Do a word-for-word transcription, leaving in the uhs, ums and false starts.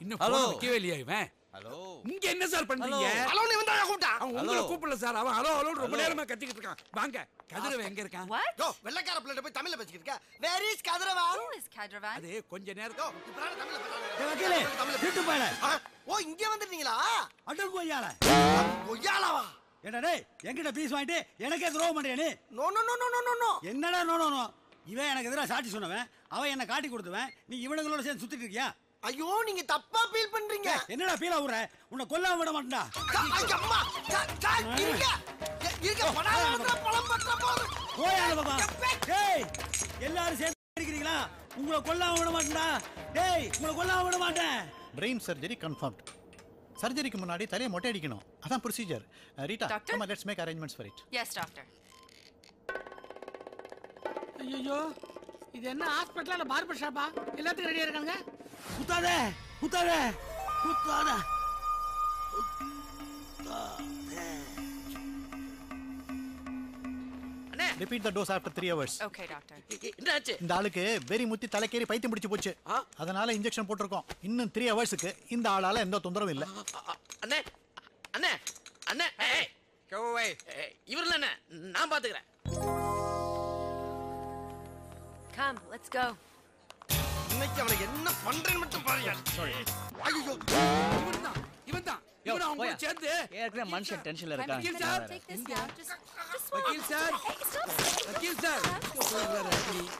இன்னும் போன் வைக்கவே இல்லையா இவன்? ஹலோ இங்க என்ன சார் பண்றீங்க? ஹலோ நீ வந்தா கூப்பிட்டா? அவன் உங்களை கூப்பிடல சார். அவன் ஹலோ ஹலோ ரொம்ப நேரமா கத்திக்கிட்டு இருக்கான். வாங்க. கதிரவன் எங்க இருக்கான்? யோ வெள்ளக்கார பிள்ளை போய் தமிழ்ல பேசிக்கிட்டு இருக்க. Where is Kathiravan? Who is Kadravan? அது கொஞ்ச நேரம். யோ இப்பறான தமிழ்ல பேசுறாங்க. வக்கீலே வீட்டு போயல. ஓ இங்க வந்துட்டீங்களா? அட கொய்யால. கொய்யாலவா? ஏடா டேய் என்கிட்ட பீஸ் வாங்கிட்டு எனக்கே துரோகம் பண்றியா நீ? No no no no no no. என்னடா நோ நோ நோ? இவன் எனக்கு எதிரா சாட்சி சொன்னவன். அவன் என்ன காட்டி கொடுத்தவன். நீ இவனுங்களோட சேர்ந்து சுத்திட்டு இருக்கியா? ஐயோ நீங்க தப்பா ஃபீல் பண்றீங்க. என்னடா ஃபீல் ஆகுற? உன்னை கொல்லாம விட மாட்டேன்டா. அம்மா இருங்க. இருங்க பணம் பணம் பற்ற போது. போயால பாபா. டேய் எல்லாரும் சேர்ந்து அடிக்கிறீங்களா? உங்களை கொல்லாம விட மாட்டேன்டா. டேய் உங்களை கொல்லாம விட மாட்டேன். Brain surgery confirmed. சர்ஜரிக்கு முன்னாடி தலையை மொட்டை அடிக்கணும். அதான் procedure. Rita come on let's make arrangements for it. Yes, doctor. ஐயோ இது என்ன ஹாஸ்பிடல்ல பார்பர் ஷாப்பா? எல்லாத்துக்கும் ரெடியா இருக்காங்க. குத்தாதே குத்தாதே குத்தாதே. அண்ணே repeat the dose after three hours. Okay, doctor. என்னாச்சு? இந்த ஆளுக்கு வெரி முத்தி தலைக்கேறி பைத்தியம் பிடிச்சு போச்சு. அதனால இன்ஜெக்ஷன் போட்டுருக்கோம். இன்னும் three ஹவர்ஸ்க்கு இந்த ஆளால எந்த தொந்தரவும் இல்ல. அண்ணே அண்ணே அண்ணே ஏய் Go away. இவர்ல அண்ணே நான் பாத்துக்கறேன். Come, let's go. இன்னைக்கு அவளை என்ன பண்றேன்னு மட்டும் பாருங்க. ஐயோ இவன்தான். இவன்தான். இவன் அவங்க சேர்ந்து ஏற்கனவே மனுஷன் டென்ஷன்ல இருக்கான். வக்கீல் sir. Take this now. Just, just swallow. வக்கீல் சார். Hey, stop. வக்கீல் சார்.